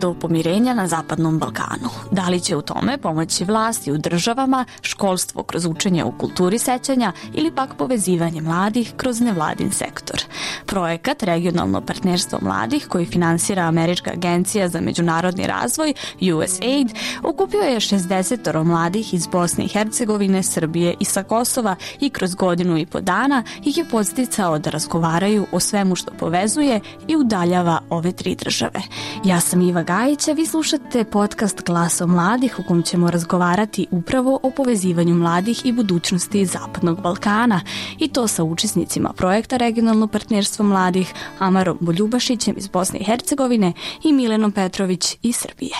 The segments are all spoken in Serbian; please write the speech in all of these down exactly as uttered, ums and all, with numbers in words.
do pomirenja na Zapadnom Balkanu. Da li će u tome pomoći vlasti u državama, školstvo kroz učenje u kulturi sećanja ili pak povezivanje mladih kroz nevladin sektor? Projekat Regionalno partnerstvo mladih, koji finansira Američka agencija za međunarodni razvoj U S A I D, okupio je šezdeset mladih iz Bosne i Hercegovine, Srbije i sa Kosova i kroz godinu i po dana ih je podsticao da razgovaraju o svemu što povezuje i udaljava ove tri države. Ja sam Iva Gajića, vi slušate podcast Glaso mladih u kom ćemo razgovarati upravo o povezivanju mladih i budućnosti Zapadnog Balkana, i to sa učesnicima projekta Regionalno partnerstvo mladih, Amarom Boljubašićem iz Bosne i Hercegovine i Milenom Petrović iz Srbije.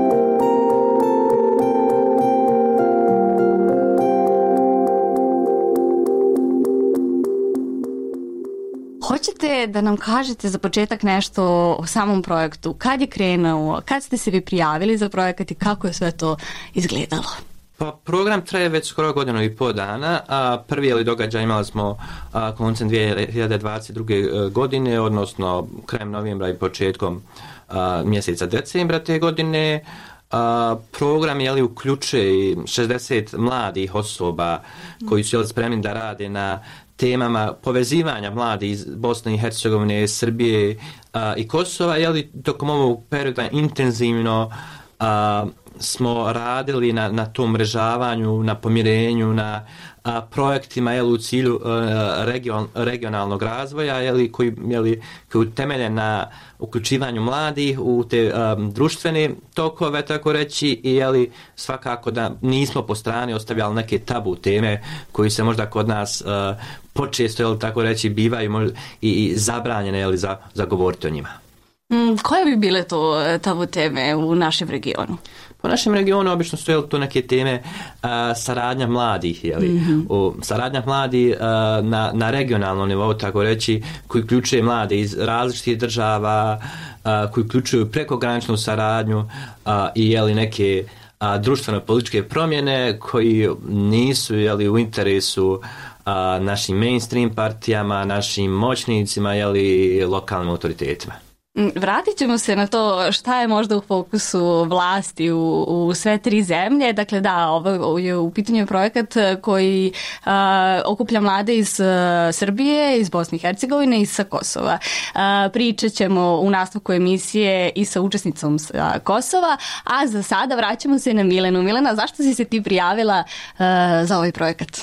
Hoćete da nam kažete za početak nešto o samom projektu? Kad je krenuo? Kad ste se vi prijavili za projekat i kako je sve to izgledalo? Pa program traje već skoro godinu i pol dana, a prvi je li događaj imali smo a, koncem dvije hiljade dvadeset druge. godine, odnosno krajem novembra i početkom a, mjeseca decembra te godine. A, program je li uključuje šezdeset mladih osoba koji su jeli spremni da rade na temama povezivanja mladih iz Bosne i Hercegovine, Srbije a, i Kosova. Je li tokom ovog perioda intenzivno a, smo radili na, na tom mrežavanju, na pomirenju, na a, projektima jel, u cilju a, region, regionalnog razvoja jel, koji, jel, koji temelje na uključivanju mladih u te a, društvene tokove, tako reći, i jel, svakako da nismo po strani ostavljali neke tabu teme koji se možda kod nas a, počesto, jel, tako reći, bivaju možda, i, i zabranjene jel, za, za govoriti o njima. Mm, koje bi bile to tabu teme u našem regionu? Po našem regionu obično su jel, to neke teme a, saradnja mladih, jeli, mm-hmm. o, saradnja mladih a, na, na regionalnom nivou, tako reći, koji uključuje mlade iz različitih država, a, koji uključuju prekograničnu saradnju a, i jeli, neke a, društveno-političke promjene koji nisu jeli, u interesu a, našim mainstream partijama, našim moćnicima ili lokalnim autoritetima. Vratit ćemo se na to šta je možda u fokusu vlasti u, u sve tri zemlje. Dakle, da, ovo je u pitanju projekat koji a, okuplja mlade iz a, Srbije, iz Bosne i Hercegovine i sa Kosova. A, pričat ćemo u nastavku emisije i sa učesnicom sa Kosova, a za sada vraćamo se na Milenu. Milena, zašto si se ti prijavila a, za ovaj projekat?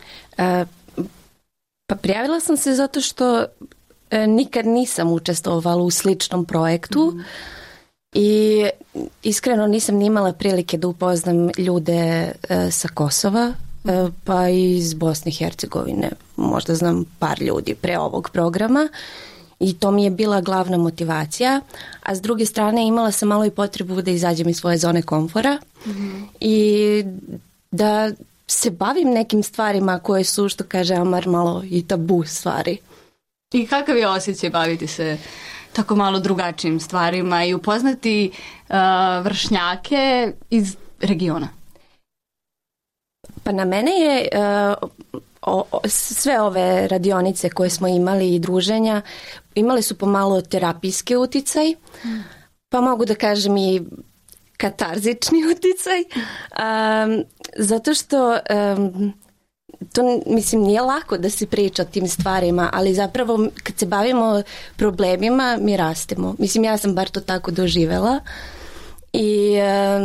A, pa prijavila sam se zato što nikad nisam učestvovala u sličnom projektu mm. i iskreno nisam ni imala prilike da upoznam ljude e, sa Kosova, e, pa i iz Bosne i Hercegovine. Možda znam par ljudi pre ovog programa i to mi je bila glavna motivacija, a s druge strane imala sam malo i potrebu da izađem iz svoje zone komfora mm. i da se bavim nekim stvarima koje su, što kaže Amar, malo i tabu stvari. I kakav je osjećaj baviti se tako malo drugačijim stvarima i upoznati uh, vršnjake iz regiona? Pa na mene je uh, o, o, sve ove radionice koje smo imali i druženja imale su pomalo terapijski uticaj, hmm. pa mogu da kažem i katarzični uticaj, um, zato što um, to, mislim, nije lako da se priča o tim stvarima, ali zapravo kad se bavimo problemima mi rastemo. Mislim, ja sam bar to tako doživela i,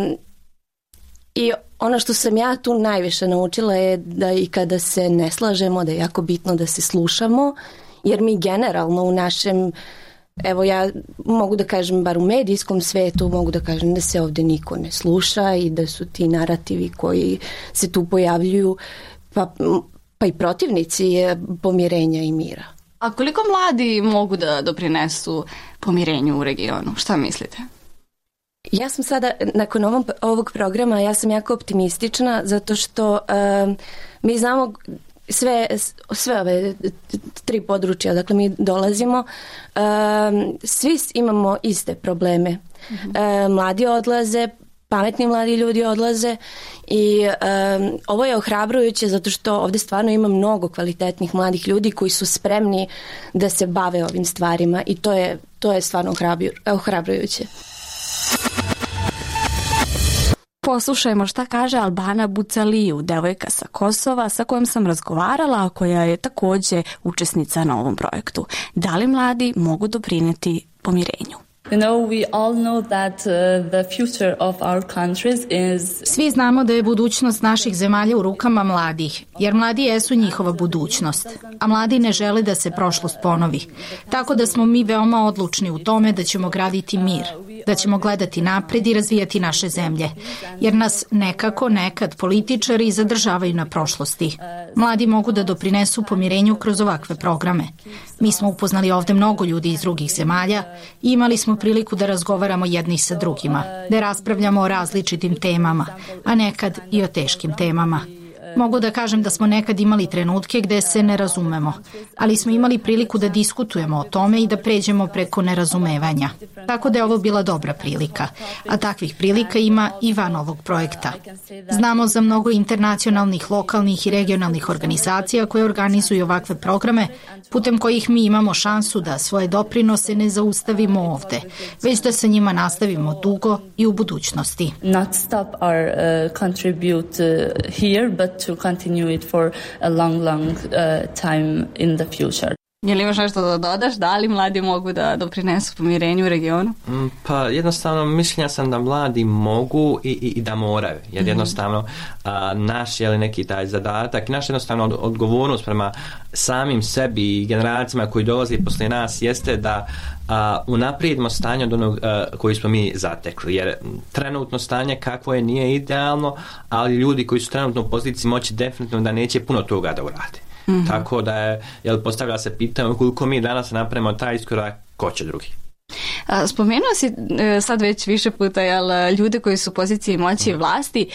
i ono što sam ja tu najviše naučila je da i kada se ne slažemo, da je jako bitno da se slušamo, jer mi generalno u našem, evo ja mogu da kažem bar u medijskom svetu, mogu da kažem da se ovdje niko ne sluša i da su ti narativi koji se tu pojavljuju Pa, pa i protivnici pomirenja i mira. A koliko mladi mogu da doprinesu pomirenju u regionu? Šta mislite? Ja sam sada, nakon ovog, ovog programa, ja sam jako optimistična zato što um, mi znamo sve, sve ove tri područja, dakle mi dolazimo, um, svi imamo iste probleme. Mm-hmm. Um, mladi odlaze, pametni mladi ljudi odlaze i um, ovo je ohrabrujuće zato što ovdje stvarno ima mnogo kvalitetnih mladih ljudi koji su spremni da se bave ovim stvarima i to je, to je stvarno ohrabrujuće. Poslušajmo šta kaže Albana Bucaliju, devojka sa Kosova sa kojom sam razgovarala, a koja je takođe učesnica na ovom projektu. Da li mladi mogu doprineti pomirenju? You know, we all know that uh, the future of our countries is... Svi znamo da je budućnost naših zemalja u rukama mladih, jer mladi jesu njihova budućnost, a mladi ne žele da se prošlost ponovi. Tako da smo mi veoma odlučni u tome da ćemo graditi mir, da ćemo gledati napred i razvijati naše zemlje, jer nas nekako nekad političari zadržavaju na prošlosti. Mladi mogu da doprinesu pomirenju kroz ovakve programe. Mi smo upoznali ovde mnogo ljudi iz drugih zemalja i imali smo priliku da razgovaramo jedni sa drugima, da raspravljamo o različitim temama, a nekad i o teškim temama. Mogu da kažem da smo nekad imali trenutke gde se ne razumemo, ali smo imali priliku da diskutujemo o tome i da pređemo preko nerazumevanja. Tako da je ovo bila dobra prilika, a takvih prilika ima i van ovog projekta. Znamo za mnogo internacionalnih, lokalnih i regionalnih organizacija koje organizuju ovakve programe, putem kojih mi imamo šansu da svoje doprinose ne zaustavimo ovde, već da sa njima nastavimo dugo i u budućnosti. Not stop our uh, contribute uh, here, but to continue it for a long, long uh, time in the future. Je li imaš nešto da dodaš? Da li mladi mogu da doprinesu pomirenju u regionu? Pa jednostavno mišljenja sam da mladi mogu i, i, i da moraju. Jer mm-hmm. jednostavno a, naš je li neki taj zadatak, naša jednostavno od, odgovornost prema samim sebi i generacijama koji dolaze poslije nas jeste da a, unaprijedimo stanje od onog a, koji smo mi zatekli. Jer trenutno stanje kakvo je nije idealno, ali ljudi koji su trenutno u poziciji moći definitivno da neće puno toga da urade. Mm-hmm. Tako da je, jel, postavlja se pitanje koliko mi danas napravimo taj iskorak, ko će drugi. Spomenuo si sad već više puta, jel, ljude koji su u poziciji moći i vlasti.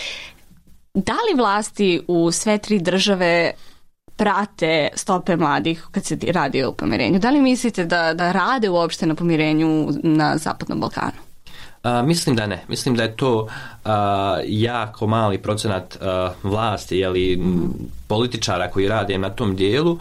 Da li vlasti u sve tri države prate stope mladih kad se radi o pomirenju? Da li mislite da, da rade uopšte na pomirenju na Zapadnom Balkanu? Uh, mislim da ne. Mislim da je to uh, jako mali procenat uh, vlasti, jeli, m, političara koji rade na tom dijelu, uh,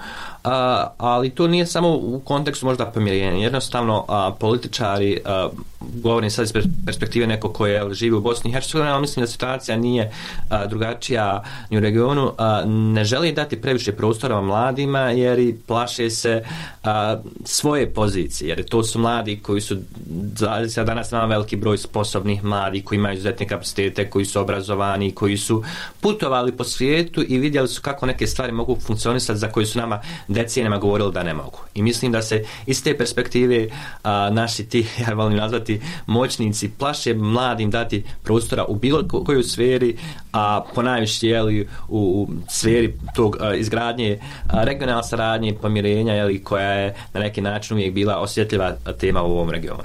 ali to nije samo u kontekstu možda pomirenja. Jednostavno uh, političari, uh, govorim sad iz perspektive neko koje živi u Bosni i Hercegovini, ali mislim da situacija nije uh, drugačija ni u regionu, uh, ne želi dati previše prostora mladima jer i plaše se uh, svoje pozicije, jer to su mladi koji su, danas imamo veliki broj sposobnih mladih koji imaju izuzetne kapacitete, koji su obrazovani, koji su putovali po svijetu i vidjeli su kako neke stvari mogu funkcionisati za koje su nama decenijama govorili da ne mogu. I mislim da se iz te perspektive a, naši ti, ja volim nazvati, moćnici plaše mladim dati prostora u bilo kojoj sferi, a ponajviše jeli, u, u sferi tog a, izgradnje a, regionalne saradnje i pomirenja, jeli, koja je na neki način uvijek bila osjetljiva tema u ovom regionu.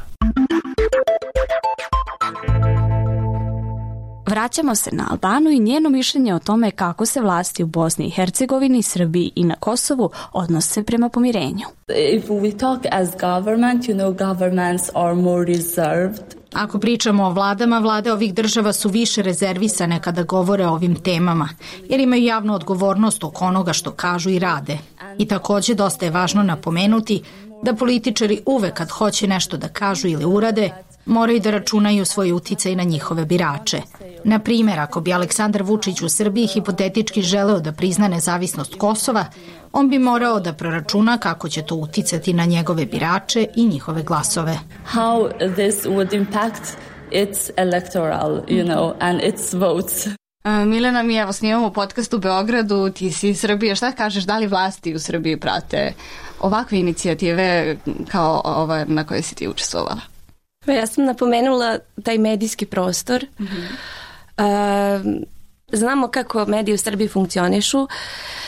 Vraćamo se na Albanu i njeno mišljenje o tome kako se vlasti u Bosni i Hercegovini, Srbiji i na Kosovu odnose prema pomirenju. If we talk as government, you know, governments are more reserved. Ako pričamo o vladama, vlade ovih država su više rezervisane kada govore o ovim temama, jer imaju javnu odgovornost oko onoga što kažu i rade. I takođe dosta je važno napomenuti da političari uvek kad hoće nešto da kažu ili urade, moraju da računaju svoj uticaj na njihove birače. Na primjer, ako bi Aleksandar Vučić u Srbiji hipotetički želeo da prizna nezavisnost Kosova, on bi morao da proračuna kako će to uticati na njegove birače i njihove glasove. How this would impact its electoral, you know, and its votes. Milena, mi evo snimamo podcast u Beogradu, ti si iz Srbije, šta kažeš, da li vlasti u Srbiji prate ovakve inicijative kao ova na kojoj si ti učestvovala? Ja sam napomenula taj medijski prostor. Mm-hmm. Uh, znamo kako mediji u Srbiji funkcionišu. Uh,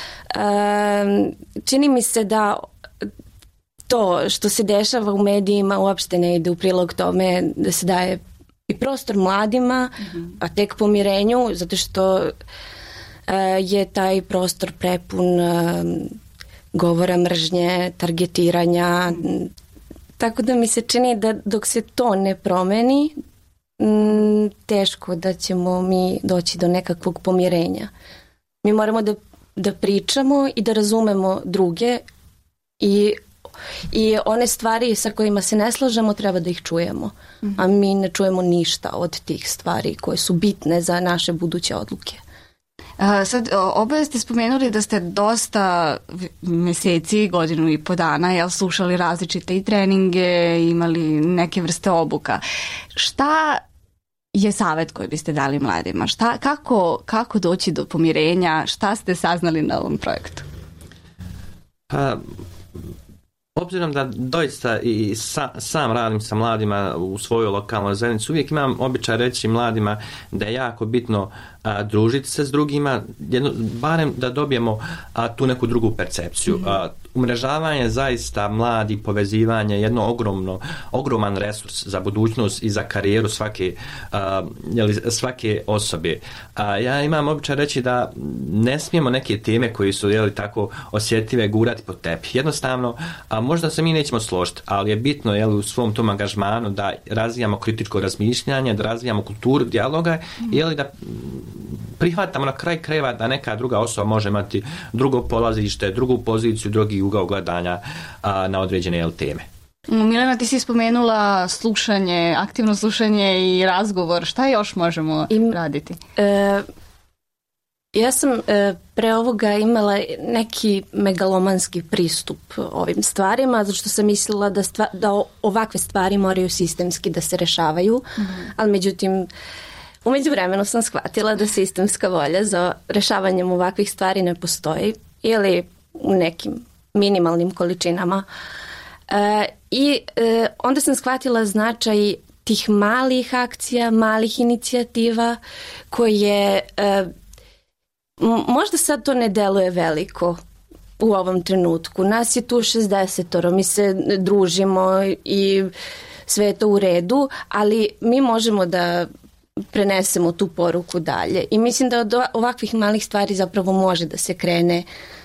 čini mi se da to što se dešava u medijima uopšte ne ide u prilog tome da se daje i prostor mladima, mm-hmm. a tek pomirenju, zato što uh, je taj prostor prepun uh, govora mržnje, targetiranja. Mm-hmm. Tako da mi se čini da dok se to ne promeni, m, teško da ćemo mi doći do nekakvog pomirenja. Mi moramo da, da pričamo i da razumemo druge i I one stvari sa kojima se ne slažemo treba da ih čujemo, a mi ne čujemo ništa od tih stvari koje su bitne za naše buduće odluke. A, sad, oboje ste spomenuli da ste dosta meseci, godinu i po dana, jel, slušali različite i treninge, imali neke vrste obuka. Šta je savjet koji biste dali mladima? Šta, kako, kako doći do pomirenja? Šta ste saznali na ovom projektu? Pa, obzirom da doista i sa, sam radim sa mladima u svojoj lokalnoj zajednici, uvijek imam običaj reći mladima da je jako bitno a, družiti se s drugima, jedno, barem da dobijemo a, tu neku drugu percepciju. A, umrežavanje zaista mladi, povezivanje, jedno ogromno, ogroman resurs za budućnost i za karijeru svake, a, jeli, svake osobe. A, ja imam običaj reći da ne smijemo neke teme koji su jeli, tako osjetljive gurati pod tepih. Jednostavno, a, možda se mi nećemo složiti, ali je bitno jeli, u svom tom angažmanu da razvijamo kritičko razmišljanje, da razvijamo kulturu dijaloga, jeli, da prihvatamo na kraj krajeva da neka druga osoba može imati drugo polazište, drugu poziciju, drugi ugao gledanja a, na određene jel, teme. Milena, ti si spomenula slušanje, aktivno slušanje i razgovor. Šta još možemo I, raditi? E, ja sam e, pre ovoga imala neki megalomanski pristup ovim stvarima, zato što sam mislila da, stva, da ovakve stvari moraju sistemski da se rešavaju, mm-hmm. ali međutim u međuvremenu sam shvatila da sistemska volja za rešavanjem ovakvih stvari ne postoji ili u nekim minimalnim količinama. E, I e, onda sam shvatila značaj tih malih akcija, malih inicijativa koje e, možda sad to ne deluje veliko u ovom trenutku. Nas je tu šezdesetoro, mi se družimo i sve je to u redu, ali mi možemo da prenesemo tu poruku dalje. I mislim da od ovakvih malih stvari zapravo može da se krene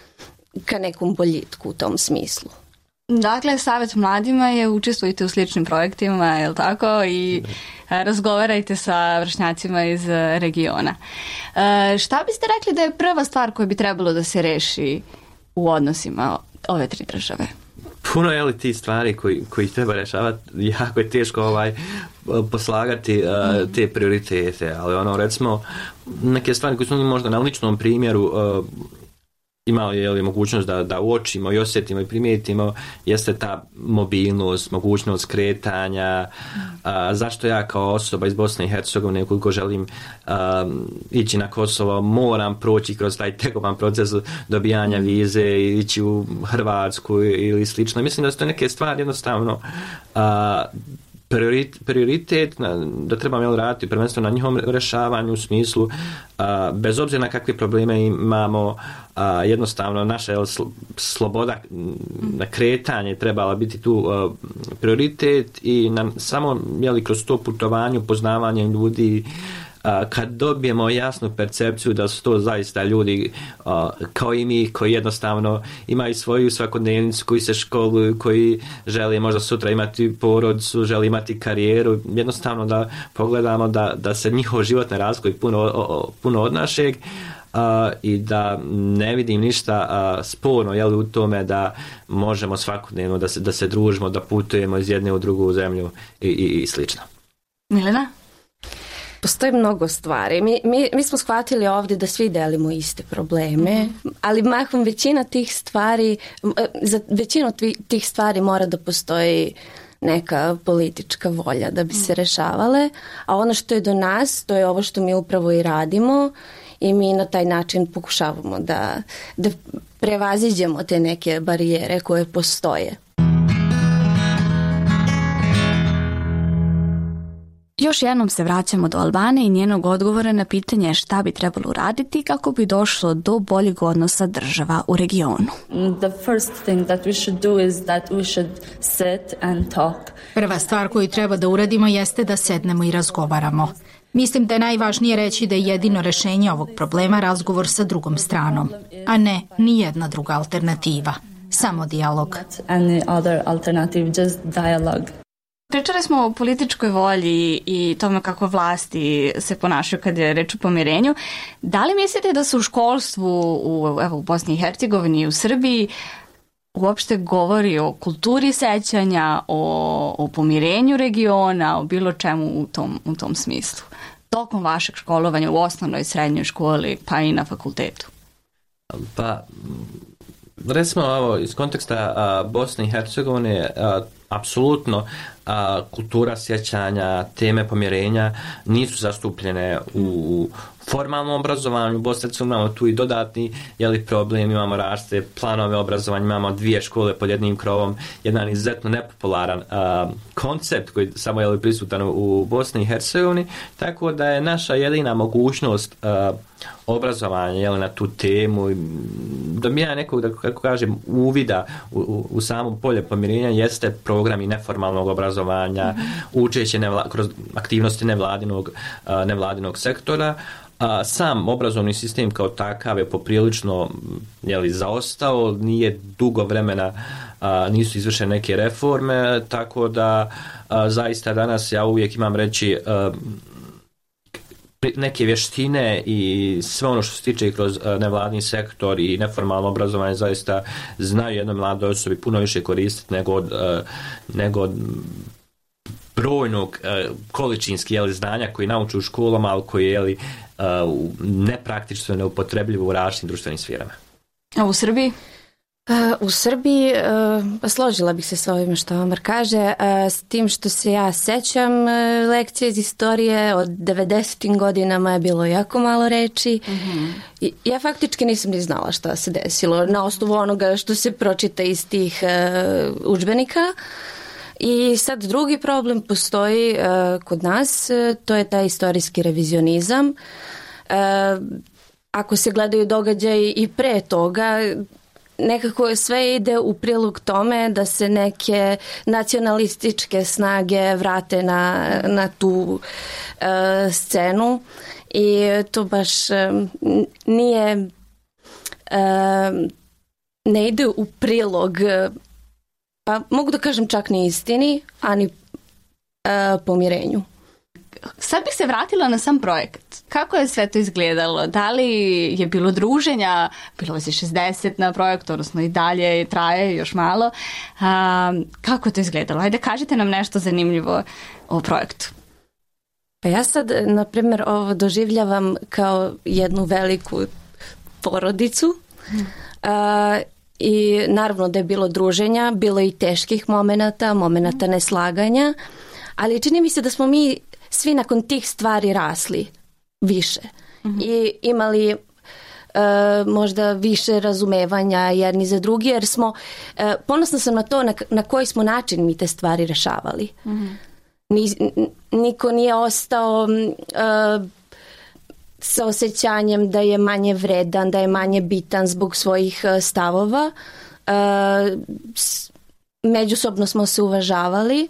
ka nekom boljitku u tom smislu. Dakle, savjet mladima je učestvujte u sličnim projektima, je li tako? I razgovarajte sa vršnjacima iz regiona. E, šta biste rekli da je prva stvar koja bi trebalo da se reši u odnosima ove tri države? Puno je li ti stvari koji, koji treba rešavati, jako je teško ovaj, poslagati uh, te prioritete, ali ono, recimo, neke stvari koje smo mi možda na ličnom primjeru uh, imali je li mogućnost da, da uočimo i osjetimo i primijetimo, jeste ta mobilnost, mogućnost kretanja, a, zašto ja kao osoba iz Bosne i Hercegovine, koliko želim a, ići na Kosovo, moram proći kroz taj tegoban proces dobijanja vize i ići u Hrvatsku ili slično. Mislim da su to neke stvari jednostavno a, prioritet da trebamo jel, raditi prvenstveno na njihovom rešavanju u smislu a, bez obzira na kakve probleme imamo, a, jednostavno naša jel, sloboda na kretanje trebala biti tu a, prioritet i na, samo jel, kroz to putovanje, upoznavanje ljudi, a, kad dobijemo jasnu percepciju da su to zaista ljudi a, kao i mi koji jednostavno imaju svoju svakodnevnicu, koji se školuju, koji žele možda sutra imati porodicu, žele imati karijeru, jednostavno da pogledamo da, da se njihov život ne razlikuje puno, o, puno od našeg a, i da ne vidim ništa a, sporno jel, u tome da možemo svakodnevno da se, da se družimo, da putujemo iz jedne u drugu zemlju i, i, i slično. Milena? Postoji mnogo stvari. Mi, mi, mi smo shvatili ovdje da svi delimo iste probleme, mm-hmm. ali mahom većina tih stvari, za većinu tih stvari mora da postoji neka politička volja da bi se rešavale, a ono što je do nas, to je ovo što mi upravo i radimo i mi na taj način pokušavamo da, da prevaziđemo te neke barijere koje postoje. Još jednom se vraćamo do Albane i njenog odgovora na pitanje šta bi trebalo uraditi kako bi došlo do boljeg odnosa država u regionu. The first thing that we should do is that we should sit and talk. Prva stvar koju treba da uradimo jeste da sednemo i razgovaramo. Mislim da je najvažnije reći da je jedino rešenje ovog problema razgovor sa drugom stranom, a ne ni jedna druga alternativa. Samo dijalog. Any other alternative, just dialogue. Pričali smo o političkoj volji i tome kako vlasti se ponašaju kad je reč o pomirenju. Da li mislite da se u školstvu u, evo, u Bosni i Hercegovini i u Srbiji uopšte govori o kulturi sećanja, o, o pomirenju regiona, o bilo čemu u tom, u tom smislu? Tokom vašeg školovanja u osnovnoj, srednjoj školi, pa i na fakultetu? Pa, recimo ovo, iz konteksta a, Bosne i Hercegovine, a, apsolutno a, kultura sjećanja, teme pomirenja nisu zastupljene u formalnom obrazovanju. U Bosni imamo tu i dodatni jeli, problem, imamo raste planove obrazovanja, imamo dvije škole pod jednim krovom, jedan izuzetno nepopularan a, koncept koji samo je prisutan u Bosni i Hercegovini, tako da je naša jedina mogućnost a, obrazovanja jeli, na tu temu, dobijanja nekog, da kako kažem, uvida u, u, u samo polje pomirenja jeste programi neformalnog obrazovanja, mm-hmm. učeće nevla, kroz aktivnosti nevladinog, a, nevladinog sektora. A, sam obrazovni sistem kao takav je poprilično jeli, zaostao, nije dugo vremena, a, nisu izvršene neke reforme, tako da a, zaista danas ja uvijek imam reći a, neke vještine i sve ono što se tiče kroz nevladni sektor i neformalno obrazovanje zaista znaju jednoj mladoj osobi puno više koristiti nego od, nego od brojnog količinski jeli, znanja koji nauče u školama, ali koji je jeli, nepraktično neupotrebljivo u različitim društvenim sferama. A u Srbiji? U Srbiji uh, složila bih se s ovime što Omar kaže, uh, s tim što se ja sećam uh, lekcije iz istorije od devedesetim godinama je bilo jako malo reči. Mm-hmm. I, ja faktički nisam ni znala šta se desilo na osnovu onoga što se pročita iz tih uh, udžbenika. I sad drugi problem postoji uh, kod nas, uh, to je taj istorijski revizionizam. Uh, ako se gledaju događaji i pre toga, nekako sve ide u prilog tome da se neke nacionalističke snage vrate na, na tu uh, scenu i to baš um, nije uh, ne ide u prilog, pa mogu da kažem čak ni istini, a ni uh, pomirenju. Sad bih se vratila na sam projekat. Kako je sve to izgledalo? Da li je bilo druženja? Bilo je šezdeset na projektu, odnosno i dalje traje još malo. A, kako je to izgledalo? Ajde, kažite nam nešto zanimljivo o projektu. Pa ja sad, na primjer, ovo doživljavam kao jednu veliku porodicu. Hmm. A, i naravno da je bilo druženja, bilo i teških momenata, momenata neslaganja, ali čini mi se da smo mi svi nakon tih stvari rasli više mm-hmm. i imali e, možda više razumevanja jedni za drugi, jer smo, e, ponosna sam na to na, na koji smo način mi te stvari rešavali. Mm-hmm. Ni, niko nije ostao e, sa osjećanjem da je manje vredan, da je manje bitan zbog svojih stavova. E, s, međusobno smo se uvažavali.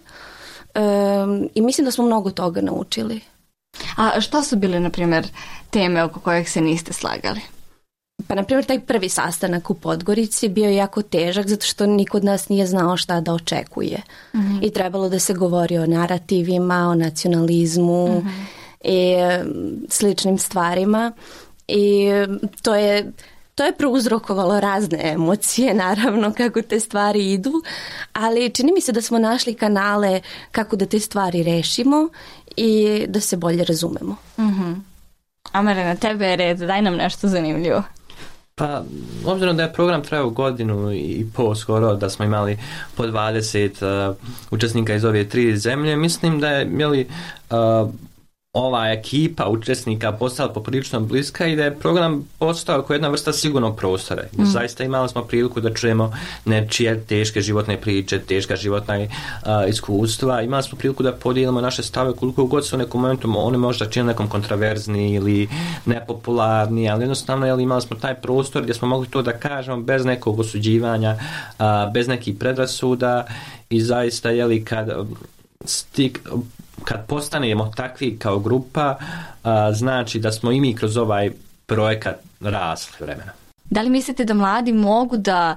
Um, i mislim da smo mnogo toga naučili. A šta su bile, na primjer, teme oko kojih se niste slagali? Pa, na primjer, taj prvi sastanak u Podgorici bio je jako težak zato što niko od nas nije znao šta da očekuje. Mm-hmm. I trebalo da se govori o narativima, o nacionalizmu mm-hmm. i sličnim stvarima. I to je To je prouzrokovalo razne emocije, naravno, kako te stvari idu, ali čini mi se da smo našli kanale kako da te stvari rešimo i da se bolje razumemo. Mm-hmm. Amere, na tebe je red, daj nam nešto zanimljivo. Pa, obzirom da je program trajao godinu i pol skoro, da smo imali po dvadeset uh, učesnika iz ove tri zemlje, mislim da je, jeli, uh, ova ekipa učesnika postala poprilično bliska i da je program postao kao jedna vrsta sigurnog prostora. Mm. Zaista imali smo priliku da čujemo nečije teške životne priče, teška životna uh, iskustva. Imali smo priliku da podijelimo naše stave koliko god su u nekom momentu oni možda čini nekom kontraverzni ili nepopularni, ali jednostavno jel, imali smo taj prostor gdje smo mogli to da kažemo bez nekog osuđivanja, uh, bez nekih predrasuda i zaista jeli kad stik kad postanemo takvi kao grupa, a, znači da smo i mi kroz ovaj projekat rasli vremena. Da li mislite da mladi mogu da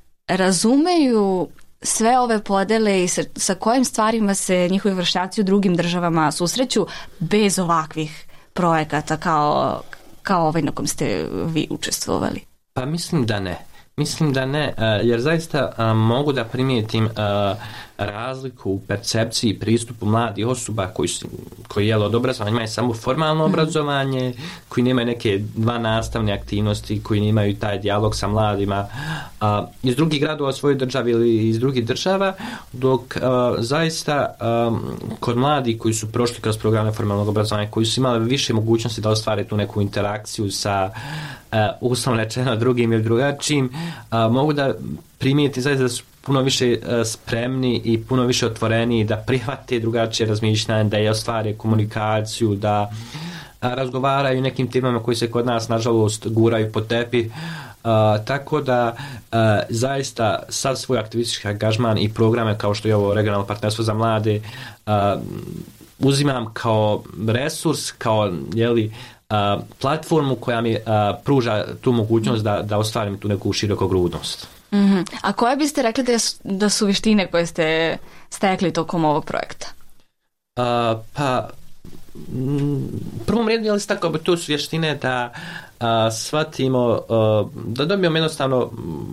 razumeju sve ove podele i sa, sa kojim stvarima se njihovi vršnjaci u drugim državama susreću bez ovakvih projekata kao, kao ovaj na kom ste vi učestvovali? Pa mislim da ne. Mislim da ne, jer zaista mogu da primijetim razliku u percepciji i pristupu mladih osoba koji, su, koji jel, od obrazovanja imaju samo formalno obrazovanje, koji nemaju neke dva nastavne aktivnosti, koji nemaju taj dijalog sa mladima a, iz drugih gradova svoje države ili iz drugih država, dok a, zaista a, kod mladih koji su prošli kroz programe formalnog obrazovanja, koji su imali više mogućnosti da ostvare tu neku interakciju sa uh, uslovno rečeno drugim ili drugačijim, uh, mogu da primijeti zaista da su puno više uh, spremni i puno više otvoreni da prihvate drugačije razmišljanje, da je ostvare komunikaciju, da uh, razgovaraju nekim temama koji se kod nas nažalost guraju po tepi. Uh, tako da uh, zaista sad svoj aktivistički angažman i programe kao što je ovo regionalno partnerstvo za mlade uh, uzimam kao resurs, kao jeli, uh, platformu koja mi uh, pruža tu mogućnost da, da ostvarim tu neku širokogrudnost. Mm-hmm. A koje biste rekli da, su, da su vještine koje ste stekli tokom ovog projekta? Uh, pa u prvom redu je li tako bi to su vještine da uh, shvatimo, uh, da dobijemo jednostavno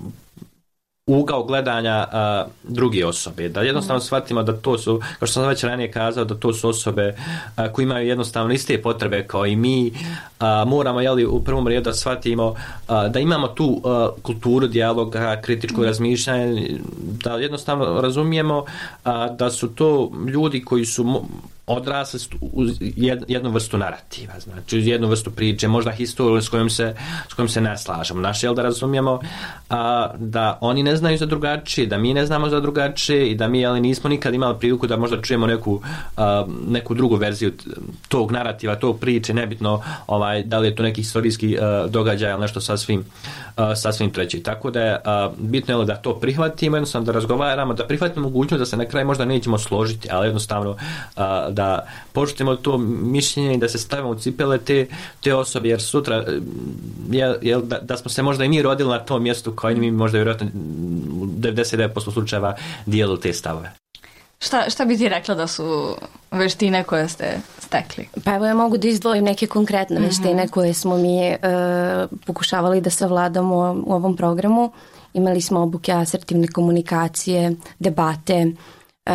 ugao gledanja a, druge osobe, da jednostavno shvatimo da to su, kao što sam već ranije kazao, da to su osobe a, koji imaju jednostavno iste potrebe kao i mi, a, moramo jeli, u prvom redu da shvatimo a, da imamo tu a, kulturu dijaloga, kritičko razmišljanje, da jednostavno razumijemo a, da su to ljudi koji su odrasli uz jednu vrstu narativa, znači uz jednu vrstu priče, možda historiju s kojom se, s kojom se ne slažemo. Naš je da razumijemo a, da oni ne znaju za drugačije, da mi ne znamo za drugačije i da mi ali nismo nikad imali priliku da možda čujemo neku, a, neku drugu verziju tog narativa, tog priče, nebitno ovaj, da li je to neki historijski a, događaj ili nešto sasvim, a, sasvim treći. Tako da je a, bitno je da to prihvatimo, jednostavno da razgovaramo, da prihvatimo mogućnost da se na kraju možda nećemo složiti, ali jednostavno a, da poštujemo to mišljenje i da se stavimo u cipele te, te osobe, jer sutra je, je, da, da smo se možda i mi rodili na tom mjestu kao i mi možda vjerojatno u devedeset devet posto slučajeva dijelu te stavove. Šta, šta bi ti rekla da su veštine koje ste stekli? Pa evo ja mogu da izdvojim neke konkretne mm-hmm. veštine koje smo mi e, pokušavali da savladamo u ovom programu. Imali smo obuke asertivne komunikacije, debate, e,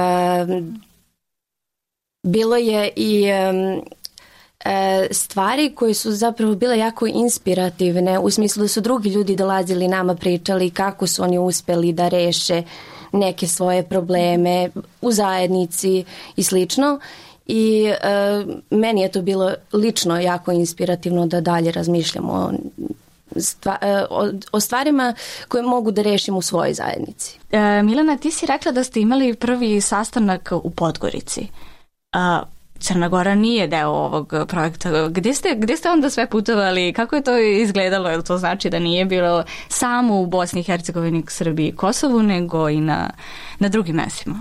bilo je i um, e, stvari koje su zapravo bile jako inspirativne u smislu da su drugi ljudi dolazili nama pričali kako su oni uspjeli da reše neke svoje probleme u zajednici i slično. I e, meni je to bilo lično jako inspirativno da dalje razmišljamo o, stva, e, o, o stvarima koje mogu da rešim u svojoj zajednici. E, Milena, ti si rekla da ste imali prvi sastanak u Podgorici. A Crna Gora nije deo ovog projekta. Gdje ste, gdje ste onda sve putovali? Kako je to izgledalo? Jel to znači da nije bilo samo u Bosni i Hercegovini, Srbiji i Kosovu, nego i na, na drugim mjestima?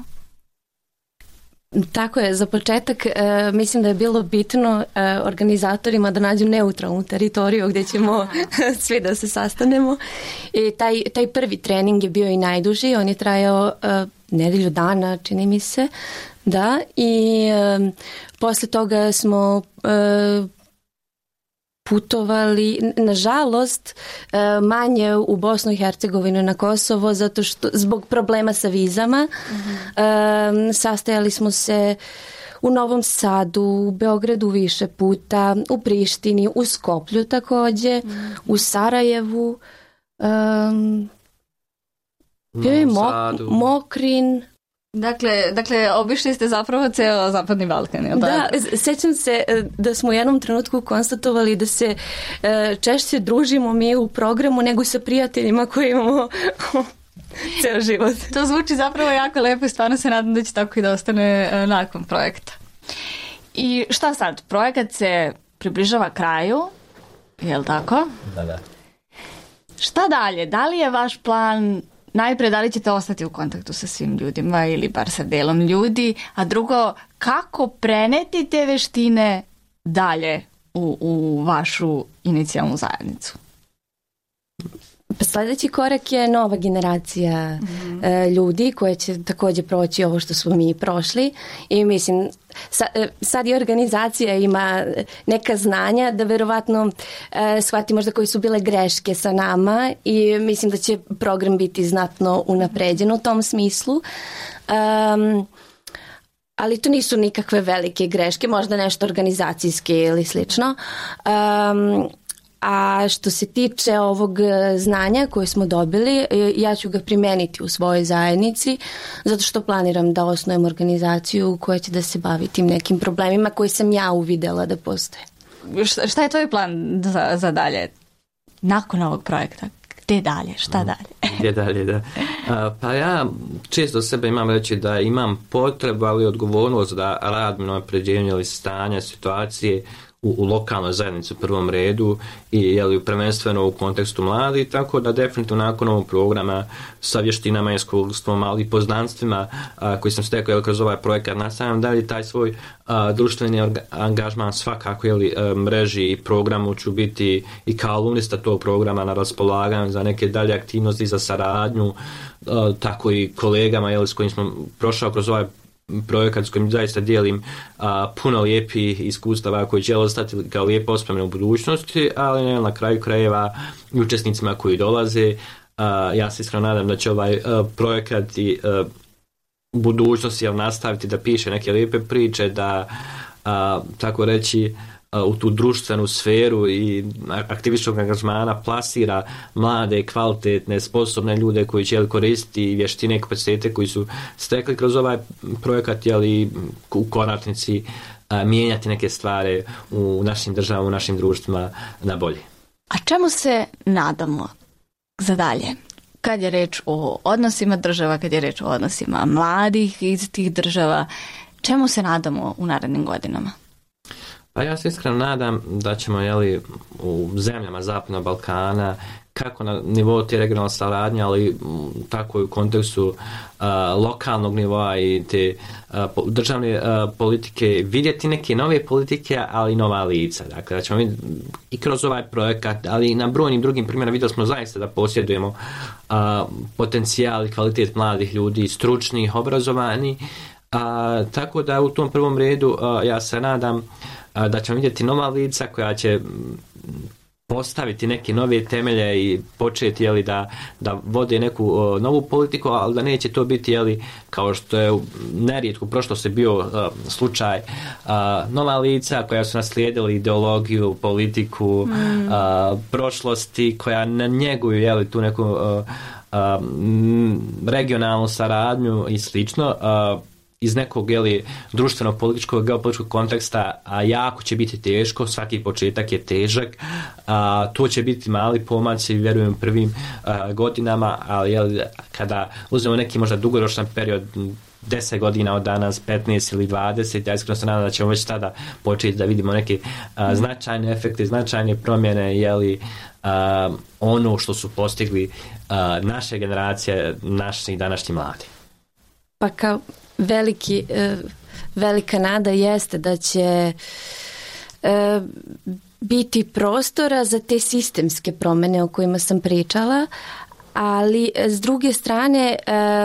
Tako je, za početak e, mislim da je bilo bitno e, organizatorima da nađu neutralnu teritoriju gdje ćemo svi da se sastanemo. I taj, taj prvi trening je bio i najduži, on je trajao e, nedelju dana, čini mi se. Da, i e, posle toga smo e, putovali, nažalost, e, manje u Bosnu i Hercegovinu, na Kosovo, zato što zbog problema sa vizama. Mm-hmm. E, sastajali smo se u Novom Sadu, u Beogradu više puta, u Prištini, u Skoplju također, mm-hmm. u Sarajevu, e, bio je Mok- Mokrin. Dakle, dakle, obišli ste zapravo ceo Zapadni Balkan, je li da? Da, sećam se da smo u jednom trenutku konstatovali da se češće družimo mi u programu nego sa prijateljima koji imamo ceo život. To zvuči zapravo jako lepo i stvarno se nadam da će tako i da ostane nakon projekta. I šta sad? Projekat se približava kraju, je li tako? Da, da. Šta dalje? Da li je vaš plan... Najprije, da li ćete ostati u kontaktu sa svim ljudima ili bar sa delom ljudi, a drugo, kako preneti te veštine dalje u, u vašu inicijalnu zajednicu? Pa sljedeći korak je nova generacija mm-hmm. e, ljudi koje će također proći ovo što smo mi prošli i mislim sa, e, sad i organizacija ima neka znanja da verovatno e, shvati možda koji su bile greške sa nama i mislim da će program biti znatno unapređen u tom smislu. Um, ali to nisu nikakve velike greške, možda nešto organizacijske ili slično. Um, A što se tiče ovog znanja koje smo dobili, ja ću ga primeniti u svojoj zajednici, zato što planiram da osnujem organizaciju koja će da se bavi tim nekim problemima koje sam ja uvidela da postoje. Šta je tvoj plan za, za dalje? Nakon ovog projekta? Gde dalje? Šta dalje? Gde dalje, da. A, pa ja često sebe imam reći da imam potrebu, ali odgovornost da radim na napređenju ili stanja situacije U, u lokalnoj zajednici u prvom redu i jeli, prvenstveno u kontekstu mladih, tako da definitivno nakon ovog programa sa vještinama, iskustvom, ali i poznanstvima a, koji sam stekao jeli, kroz ovaj projekat nastavljam dalje taj svoj a, društveni orga, angažman svakako jeli, a, mreži i programu ću biti i kao alumnista tog programa na raspolaganju za neke dalje aktivnosti, za saradnju, a, tako i kolegama jeli, s kojim smo prošao kroz ovaj projekat s kojim zaista dijelim a, puno lijepih iskustava koji će ostati kao lijepo ospomene u budućnosti, ali ne, na kraju krajeva i učesnicima koji dolaze. A, ja se iskreno nadam da će ovaj a, projekat i a, u budućnosti jel, nastaviti da piše neke lijepe priče, da a, tako reći u tu društvenu sferu i aktivističkog angažmana plasira mlade, kvalitetne, sposobne ljude koji će koristiti vještine i kapacitete koji su stekli kroz ovaj projekat, jeli u konačnici a, mijenjati neke stvari u našim državama, u našim društvima na bolje. A čemu se nadamo za dalje? Kad je reč o odnosima država, kad je reč o odnosima mladih iz tih država, čemu se nadamo u narednim godinama? Pa ja se iskreno nadam da ćemo jeli, u zemljama Zapadnog Balkana, kako na nivou te regionalne saradnje, ali tako i u kontekstu a, lokalnog nivoa i te a, državne a, politike, vidjeti neke nove politike, ali i nova lica. Dakle, da ćemo vidjeti i kroz ovaj projekat, ali i na brojnim drugim primjerima vidjeli smo zaista da posjedujemo a, potencijal i kvalitet mladih ljudi, stručnih, obrazovani. A, tako da u tom prvom redu a, ja se nadam a, da ćemo vidjeti nova lica koja će postaviti neke nove temelje i početi jeli, da, da vode neku o, novu politiku, ali da neće to biti jeli, kao što je nerijetko u prošlosti bio o, slučaj a, nova lica koja su naslijedili ideologiju, politiku mm. a, prošlosti koja ne njeguju jeli, tu neku a, a, regionalnu saradnju i slično, a, iz nekog jeli, društvenog, političkog, geopolitičkog konteksta, a jako će biti teško, svaki početak je težak, a, to će biti mali pomaci, vjerujem, prvim a, godinama, ali jeli, kada uzmemo neki možda dugoročan period, deset godina od danas, petnaest ili dvadeset, ja iskreno se nadam da ćemo već tada početi da vidimo neke a, značajne efekte, značajne promjene, jeli, a, ono što su postigli a, naše generacije, naši današnji mladi. Pa kao veliki, velika nada jeste da će biti prostora za te sistemske promjene o kojima sam pričala, ali s druge strane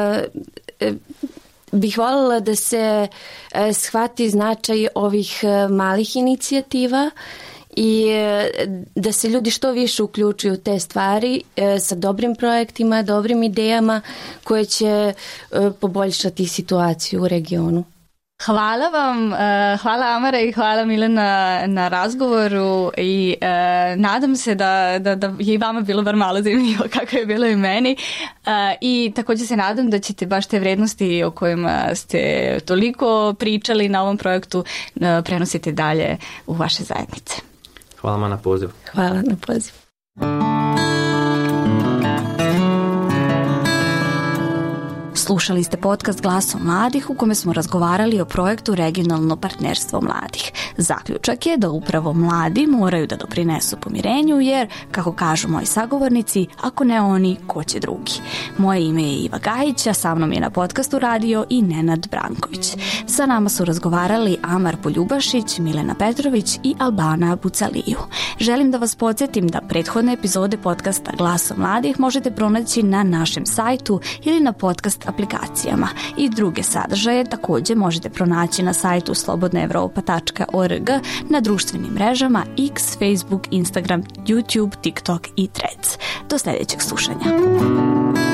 bih voljela da se shvati značaj ovih malih inicijativa i da se ljudi što više uključuju u te stvari sa dobrim projektima, dobrim idejama koje će poboljšati situaciju u regionu. Hvala vam, hvala Amara i hvala Milena na razgovoru i uh, nadam se da, da, da je i vama bilo bar malo zanimljivo kako je bilo i meni uh, i također se nadam da ćete baš te vrednosti o kojima ste toliko pričali na ovom projektu uh, prenosite dalje u vaše zajednice. Hvala vam na poziv. Hvala na poziv. Slušali ste podcast Glasom mladih u kome smo razgovarali o projektu Regionalno partnerstvo mladih. Zaključak je da upravo mladi moraju da doprinesu pomirenju jer, kako kažu moji sagovornici, ako ne oni, ko će drugi. Moje ime je Iva Gajić, a sa mnom je na podcastu radio i Nenad Branković. Sa nama su razgovarali Amar Poljubašić, Milena Petrović i Albana Bucaliju. Želim da vas podsjetim da prethodne epizode podcasta Glasom mladih možete pronaći na našem sajtu ili na podcast aplikacijama. I druge sadržaje takođe možete pronaći na sajtu slobodna evropa tačka org, na društvenim mrežama X, Facebook, Instagram, YouTube, TikTok i Threads. Do sljedećeg slušanja.